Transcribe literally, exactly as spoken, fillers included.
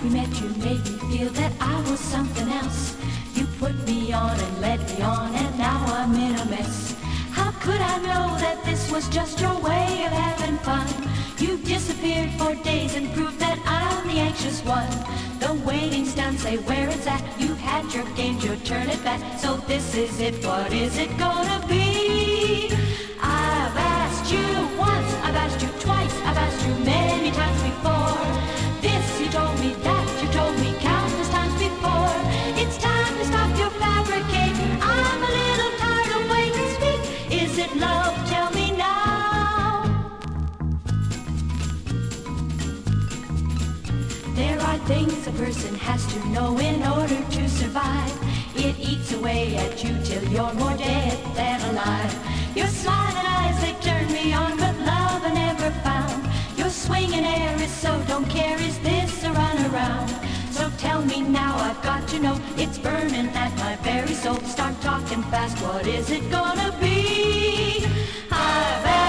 we met, you made me feel that I was something else. You put me on and led me on, and now I'm in a mess. How could I know that this was just your way of having fun? You disappeared for days and proved that I'm the anxious one. The waiting's done, say where it's at. You've had your games, you turn it back. So this is it, what is it gonna be? I've asked you once, I've asked you twice, I've asked you many times before. This, you told me that, you told me countless times before. It's time to stop your fabricating. I'm a little tired of waiting. Speak, is it love? Tell me now. There are things a person has to know in order to survive. It eats away at you till you're more dead than alive. Your smiling eyes, they turn me on, but love I never found. Your swinging air is so don't care, is this a runaround? So tell me now, I've got to know, it's burning at my very soul. Start talking fast, what is it gonna be? I've